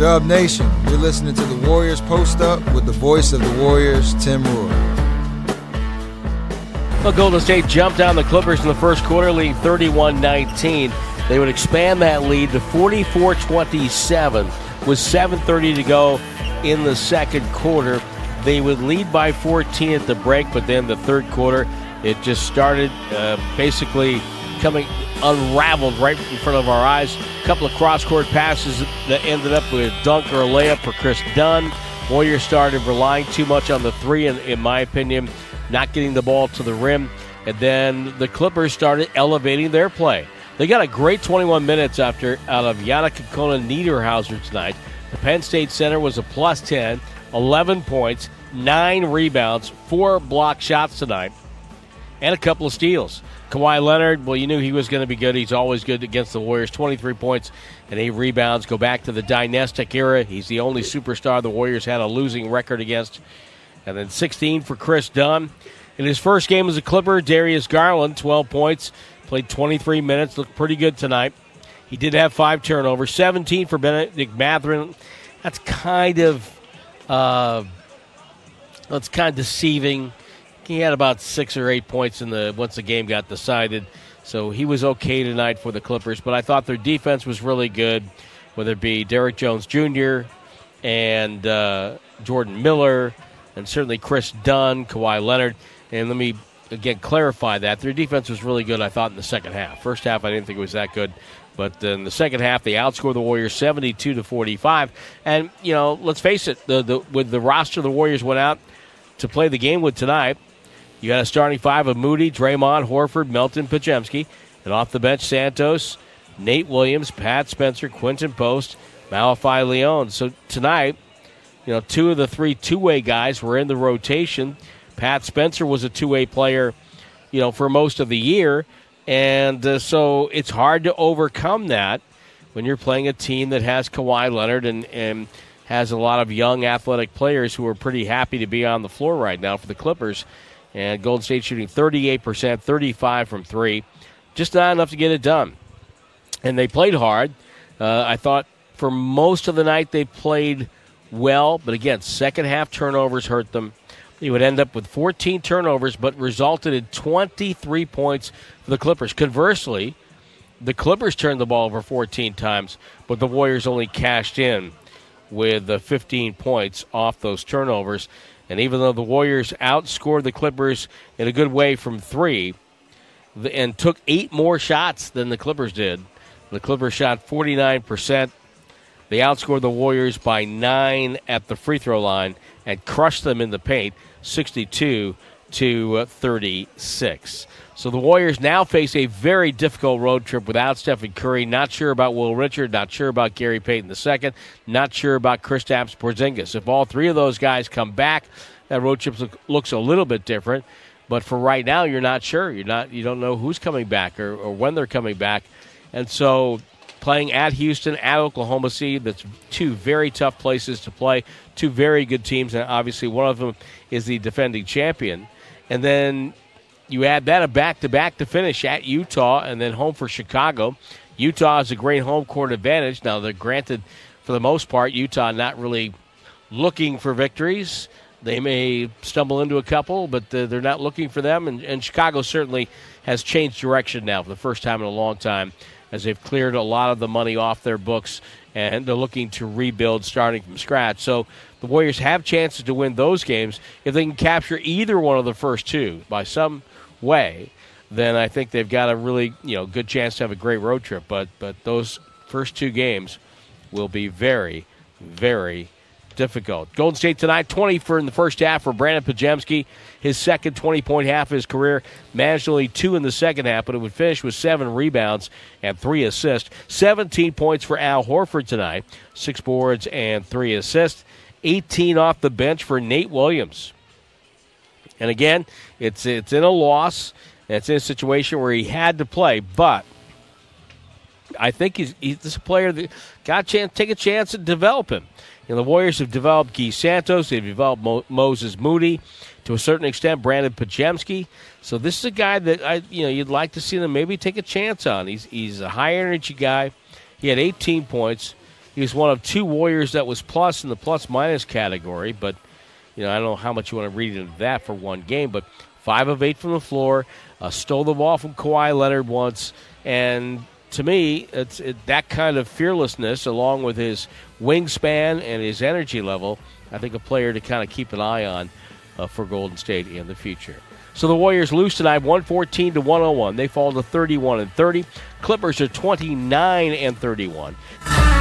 Dub Nation, you're listening to the Warriors Post Up with the voice of the Warriors, Tim Roy. Well, Golden State jumped on the Clippers in the first quarter, leading 31-19. They would expand that lead to 44-27 with 7:30 to go in the second quarter. They would lead by 14 at the break, but then the third quarter, it just started basically coming unraveled right in front of our eyes. A couple of cross-court passes that ended up with a dunk or a layup for Chris Dunn. Warriors started relying too much on the three, in my opinion, not getting the ball to the rim. And then the Clippers started elevating their play. They got a great 21 minutes out of Yannick Niederhauser tonight. The Penn State center was a plus 10, 11 points, 9 rebounds, 4 block shots tonight, and a couple of steals. Kawhi Leonard, well, you knew he was going to be good. He's always good against the Warriors. 23 points and 8 rebounds. Go back to the dynastic era. He's the only superstar the Warriors had a losing record against. And then 16 for Chris Dunn. In his first game as a Clipper, Darius Garland, 12 points, played 23 minutes, looked pretty good tonight. He did have 5 turnovers, 17 for Bennedict Mathurin. That's kind of deceiving. He had about 6 or 8 points once the game got decided. So he was okay tonight for the Clippers. But I thought their defense was really good, whether it be Derrick Jones Jr. and Jordan Miller, and certainly Chris Dunn, Kawhi Leonard. And let me, again, clarify that. Their defense was really good, I thought, in the second half. First half, I didn't think it was that good. But in the second half, they outscored the Warriors 72-45. And, let's face it, with the roster the Warriors went out to play the game with tonight, you got a starting 5 of Moody, Draymond, Horford, Melton, Podziemski. And off the bench, Santos, Nate Williams, Pat Spencer, Quinton Post, Malachi Leon. So tonight, 2 of the 3 two-way guys were in the rotation. Pat Spencer was a two-way player, for most of the year. And so it's hard to overcome that when you're playing a team that has Kawhi Leonard and has a lot of young athletic players who are pretty happy to be on the floor right now for the Clippers. And Golden State shooting 38%, 35 from 3. Just not enough to get it done. And they played hard. I thought for most of the night they played well. But again, second half turnovers hurt them. He would end up with 14 turnovers, but resulted in 23 points for the Clippers. Conversely, the Clippers turned the ball over 14 times, but the Warriors only cashed in with 15 points off those turnovers. And even though the Warriors outscored the Clippers in a good way from 3 and took 8 more shots than the Clippers did, the Clippers shot 49%. They outscored the Warriors by 9 at the free throw line and crushed them in the paint, 62-36. So the Warriors now face a very difficult road trip without Stephen Curry. Not sure about Will Richard, not sure about Gary Payton II, not sure about Kristaps Porzingis. If all 3 of those guys come back, that road trip looks a little bit different. But for right now, you're not sure. You don't know who's coming back or when they're coming back. And so playing at Houston, at Oklahoma City, that's 2 very tough places to play, 2 very good teams, and obviously one of them is the defending champion. And then you add that a back-to-back to finish at Utah and then home for Chicago. Utah has a great home court advantage. Now, they're granted, for the most part, Utah not really looking for victories. They may stumble into a couple, but they're not looking for them. And Chicago certainly has changed direction now for the first time in a long time, as they've cleared a lot of the money off their books, and they're looking to rebuild starting from scratch. So the Warriors have chances to win those games. If they can capture either one of the first 2 by some way, then I think they've got a really good chance to have a great road trip. But those first 2 games will be very, very difficult. Golden State tonight, 20 in the first half for Brandon Podziemski, his second 20-point half of his career. Managed only 2 in the second half, but it would finish with 7 rebounds and 3 assists. 17 points for Al Horford tonight, 6 boards and 3 assists. 18 off the bench for Nate Williams. And again, it's in a loss. It's in a situation where he had to play, but I think he's a player that got a chance, take a chance and develop him. The Warriors have developed Guy Santos. They've developed Moses Moody. To a certain extent, Brandon Podziemski. So this is a guy that you'd like to see them maybe take a chance on. He's a high-energy guy. He had 18 points. He was one of 2 Warriors that was plus in the plus-minus category, but I don't know how much you want to read into that for one game, but 5 of 8 from the floor, stole the ball from Kawhi Leonard once, and to me, it's that kind of fearlessness along with his wingspan and his energy level, I think a player to kind of keep an eye on for Golden State in the future. So the Warriors lose tonight 114-101. They fall to 31-30. Clippers are 29-31.